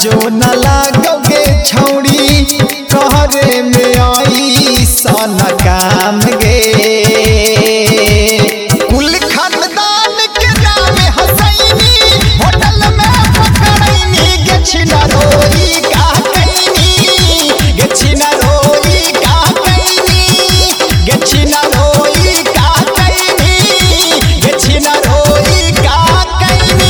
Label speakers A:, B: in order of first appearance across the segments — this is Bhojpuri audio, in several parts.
A: लाजो न लागोगे छौड़ी कहरे में आई सन काम गे कुल खानदान के नाम हसैनी होटल में पकड़ैनी गेछिना रोई का कैनी गेछिना रोई का कैनी गेछिना रोई का कैनी गेछिना रोई का कैनी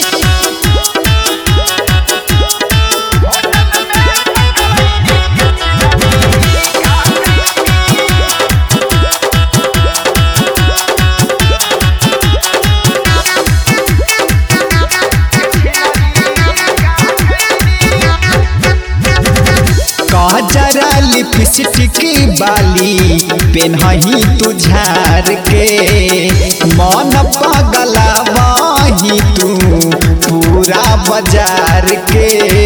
A: जरा लिपस्टिक बाली पेन्हही तू झार के मन पगलावही तू पूरा बाजार के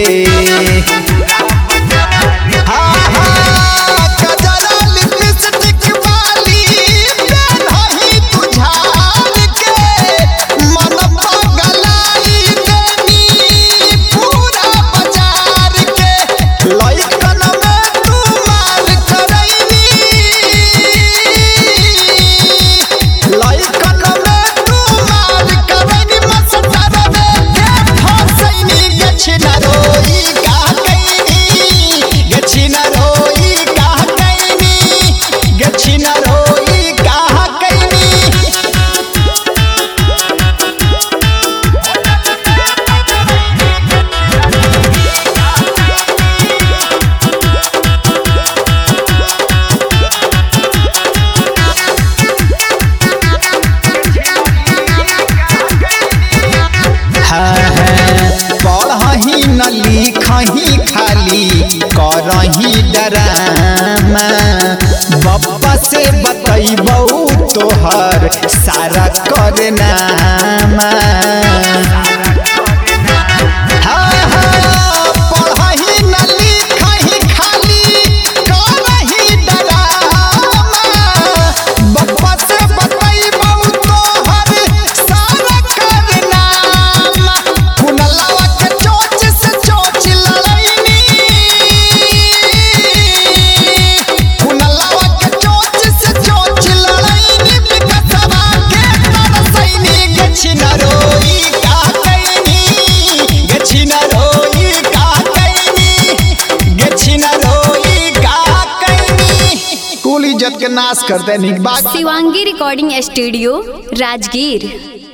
A: पढ़ही न लिखही खाली करही डरामा बप्पा से बतैबौ तोहर सारा करनामा पढ़ही न लिखही खाली करही डरामा बप्पा से बतैबौ तोहर सारा करनामा कुनलवा के चोच से चोच लड़ैनी कुनलवा के चोच से चोच लड़ैनी विकसवा के तरसैनी गेछिना रोई का कैनी गेछिना रोई का कैनी गेछिना रोई का कैनी कुल इज्जत के नाश कर देनी।
B: Shivangi recording studio Rajgir.